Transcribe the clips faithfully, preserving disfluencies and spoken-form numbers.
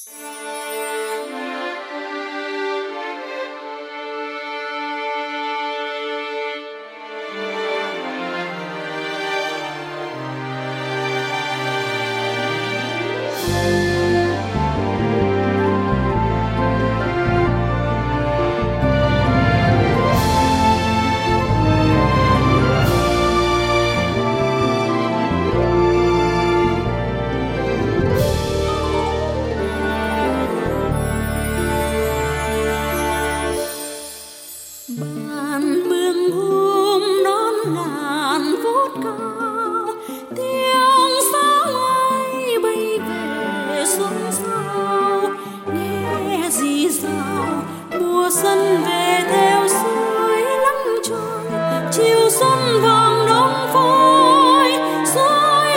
Bàn bương hôm đón ngàn vút cao, tiếng sáo ấy bay về xuân sao. Nghe rì rào mùa xuân về theo suối lắng trôi, chiều xuân vàng đông phôi suối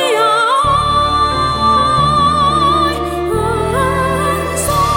ơi ơi gió.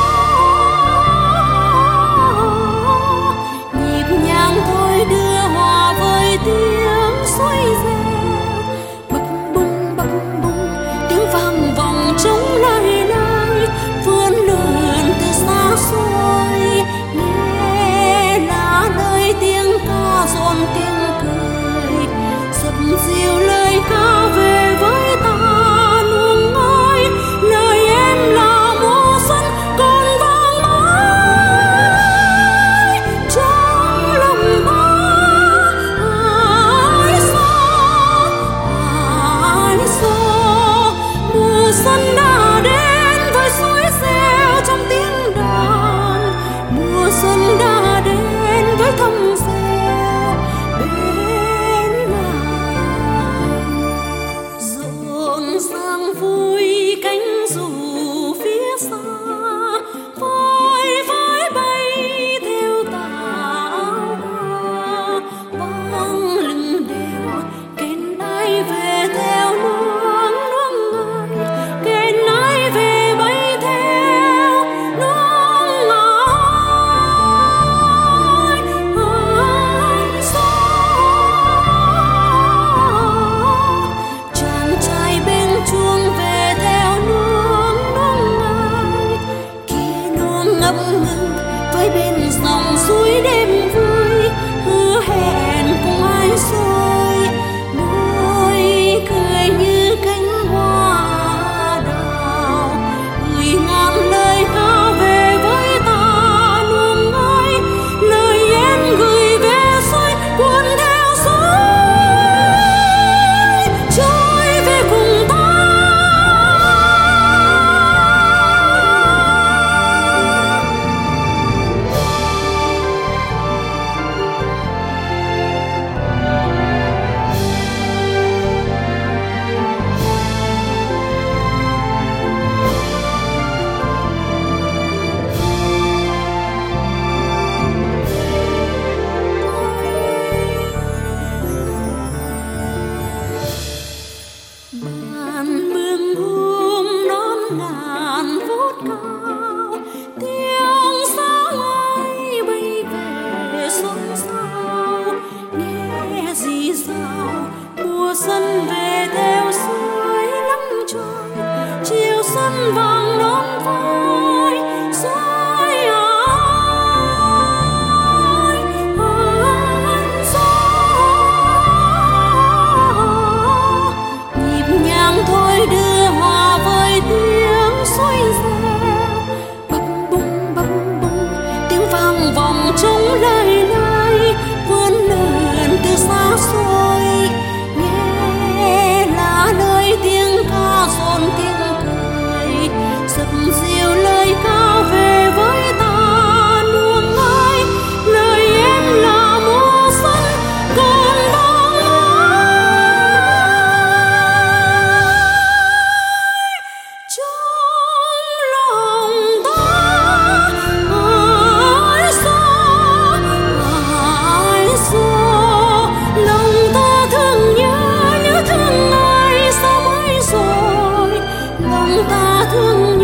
Nhịp nhàng thôi đưa hòa với tiếng suối reo, bập bùng bập bùng tiếng vang vọng trống lời lời vươn lượn từ xa xôi. Nghe là nơi tiếng ca dồn tiếng cười, dập dìu lời ca về với ta nuông ơi. Lời em là mùa xuân còn vang mãi trong lòng ta. Ai xa ai xa mùa xuân đã đến với suối reo trong tiếng đàn. Mùa xuân đã đến với thăm reo bên làng, rộn ràng vui cánh dù phía xa phơi phới bay theo tà áo hoa. Vang lưng đèo kèn ai về theo luống luống ơi, kèn ai về bay theo luống ơi ơi gió. Chàng trai bên chuông về theo luống luống ơi, kia luống ngập ngừng với bên dòng suối đêm vui. Hứa hẹn cùng ai rồi môi cười như cánh hoa đào, gửi ngàn lời ca về với ta nuông ơi. Lời em gửi về suối cuốn theo suối trôi về cùng ta. Bàn bương hôm đón ngàn vút cao, tiếng sáo ấy bay về xuân sao. Nghe rì rào mùa xuân về theo suối lắng trôi, chiều xuân vàng đón phôi suối ơi ơi gió. Nhịp nhàng thôi đưa hòa với tiếng suối reo, bập bùng bập bùng tiếng vang vọng trống lời lời vươn lượn từ xa xôi. Nghe là nơi tiếng ca dồn tiếng cười, dập dìu lời ca về với ta nuông ơi. Lời em là mùa xuân còn vang mãi trong lòng ta. Ai xa ai xa lòng ta thương nhớ nhớ thương ai sao mãi rồi. Lòng ta thương